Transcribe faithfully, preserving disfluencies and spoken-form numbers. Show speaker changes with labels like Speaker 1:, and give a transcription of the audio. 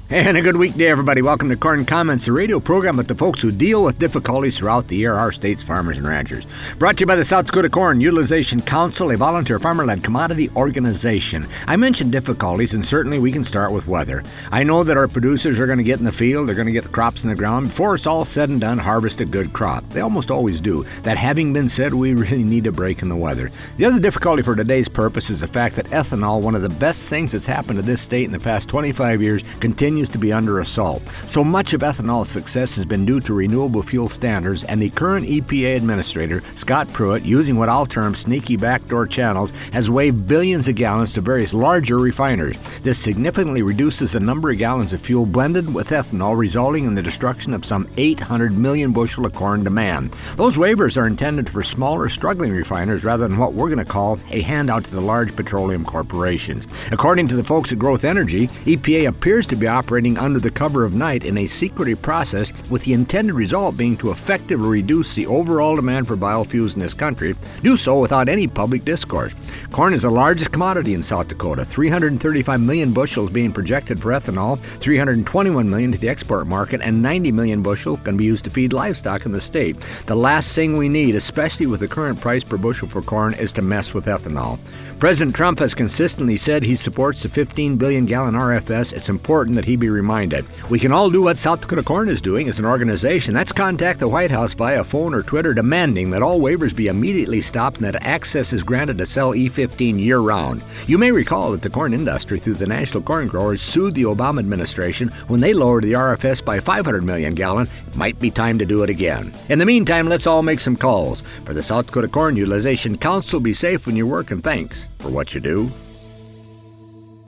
Speaker 1: And a good weekday, everybody. Welcome to Corn Comments, a radio program with the folks who deal with difficulties throughout the year, our state's farmers and ranchers. Brought to you by the South Dakota Corn Utilization Council, a volunteer farmer-led commodity organization. I mentioned difficulties, and certainly we can start with weather. I know that our producers are going to get in the field, they're going to get the crops in the ground. Before it's all said and done, harvest a good crop. They almost always do. That having been said, we really need a break in the weather. The other difficulty for today's purpose is the fact that ethanol, one of the best things that's happened to this state in the past twenty-five years, continues to be under assault. So much of ethanol's success has been due to renewable fuel standards, and the current E P A administrator, Scott Pruitt, using what I'll term sneaky backdoor channels, has waived billions of gallons to various larger refiners. This significantly reduces the number of gallons of fuel blended with ethanol, resulting in the destruction of some eight hundred million bushel of corn demand. Those waivers are intended for smaller, struggling refiners rather than what we're going to call a handout to the large petroleum corporations. According to the folks at Growth Energy, E P A appears to be operating under the cover of night in a secretive process, with the intended result being to effectively reduce the overall demand for biofuels in this country, do so without any public discourse. Corn is the largest commodity in South Dakota, three hundred thirty-five million bushels being projected for ethanol, three hundred twenty-one million to the export market, and ninety million bushel can be used to feed livestock in the state. The last thing we need, especially with the current price per bushel for corn, is to mess with ethanol. President Trump has consistently said he supports the fifteen billion gallon R F S. It's important that he be reminded. We can all do what South Dakota Corn is doing as an organization. That's contact the White House via phone or Twitter demanding that all waivers be immediately stopped and that access is granted to sell E fifteen year-round. You may recall that the corn industry through the National Corn Growers sued the Obama administration when they lowered the R F S by five hundred million gallon. It might be time to do it again. In the meantime, let's all make some calls. For the South Dakota Corn Utilization Council, be safe when you work, and thanks for what you do.